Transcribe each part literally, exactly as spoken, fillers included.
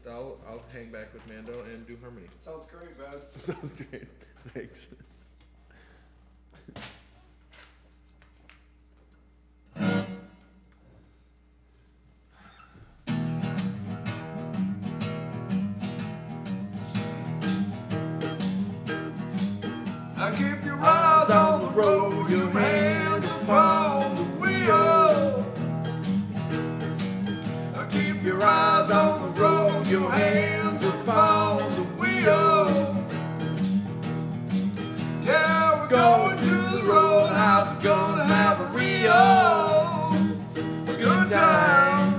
I'll I'll hang back with Mando and do harmony. Sounds great, man. Sounds great. Thanks. I keep your eyes on the road, your hands upon the wheel. I keep your eyes on the road, your hands upon the wheel. Yeah, we're going to the roadhouse, we're gonna have a real good time.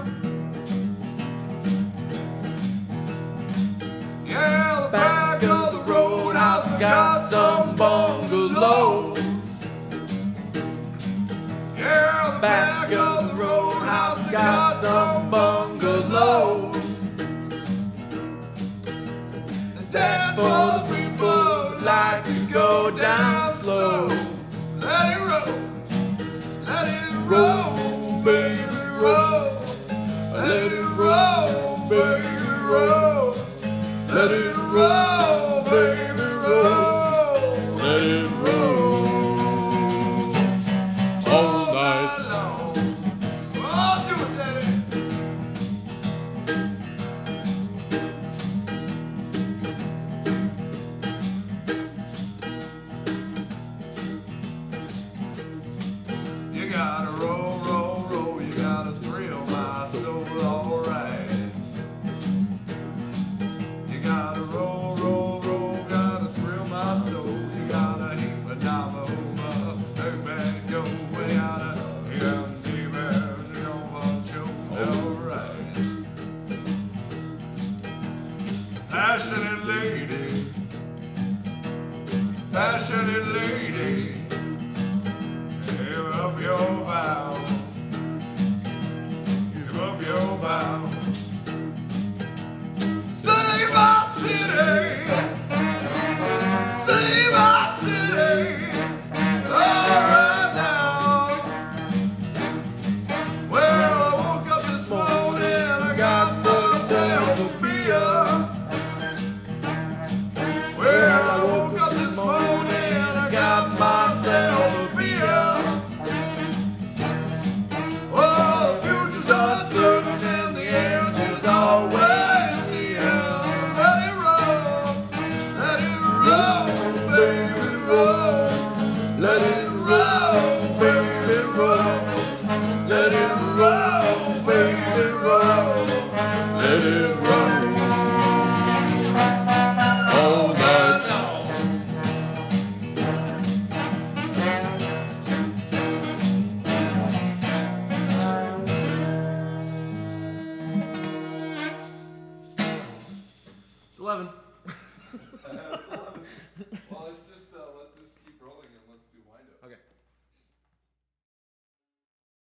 Yeah, the back of the roadhouse got some bungalows. Yeah, the back of the roadhouse got some bungalows. And that's for the people who like to go down slow. Let it roll, let it roll, baby, roll. Let it roll, baby, roll. Let it roll, baby, roll. Let it roll all night long. Oh, do it, daddy. You gotta roll, roll, roll. You gotta thrill my soul, all right. You gotta roll, roll, roll. Gotta thrill my soul. You gotta heat my dama over. Hey man, yo, we gotta, you gotta keep it, you know, show, all right. Passionate lady, passionate lady, give up your vow, give up your vow.